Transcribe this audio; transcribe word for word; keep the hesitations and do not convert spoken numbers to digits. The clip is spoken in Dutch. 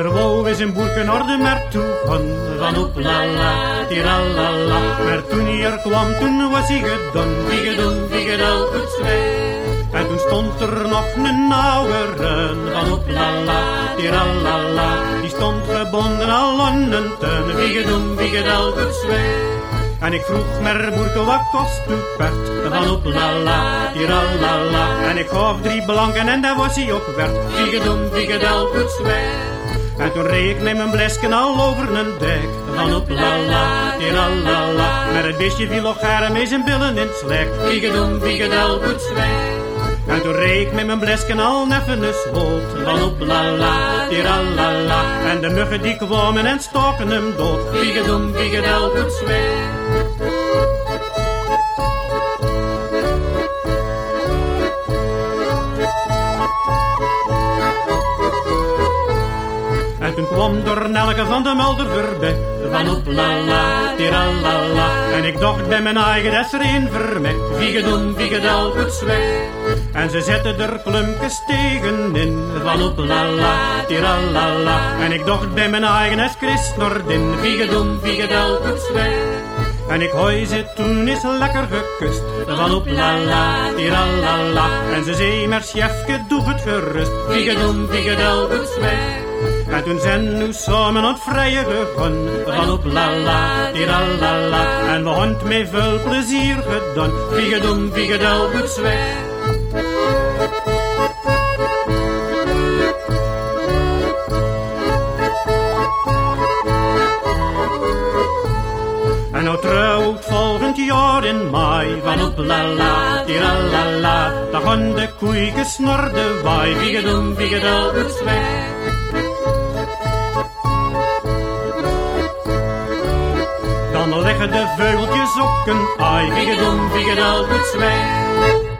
er wou is een boerke naar de mer toe gaan, van op la la, tiralala. Maar toen hij er kwam, toen was hij gedaan, vigedon, vigedel, goed zwijg. En toen stond er nog een oude van op la la, tiralala. Die stond gebonden al aan een tuin, vigedon, vigedel, goed zwijg. En ik vroeg mer boerke wat kost uw pert, van op la la, tiralala. En ik gaf drie blanken en dat was hij ook werd, vigedon, vigedel, goed zwijg. En toen reed ik met mijn blesken al over een dijk, van op la la, tiralala. Maar het beestje viel op haar met zijn billen in het slijk, vigedon, vigedel, goed zwijg. En toen reed ik met mijn blesken al neffen een sloot, van op la la, tiralala. En de muggen die kwamen en stoken hem dood, vigedon, vigedel, goed zwijg. En toen kwam er Nelke van de Mulder voorbij, van op la la, tiralala. En ik dacht bij mijn eigen, dat is er een voor mij, vigedon, vigedel, goed zwijg. En ze zetten er klumpjes tegenin, van op la la, tiralala. En ik dacht bij mijn eigen, dat is Chris Nordin, vigedon, vigedel, goed zwijg. En ik hooi ze toen is lekker gekust, van op la la, tiralala. En ze zei, maar chefke, doe het gerust, vigedon, vigedel, goed zwijg. En toen zijn we samen aan het vrijen gegaan, van op la la, tiralala. En we hebben met veel plezier gedaan, vigedon, vigedel, goed zwijg. En nou trouwt volgend jaar in mei, van op la la, tiralala. Dan gaan de koeikes naar de waai, vigedon, vigedel, goed zwijg. Dan leggen de veugeltjes op een aai, vigedon, vigedel, goed zwijg.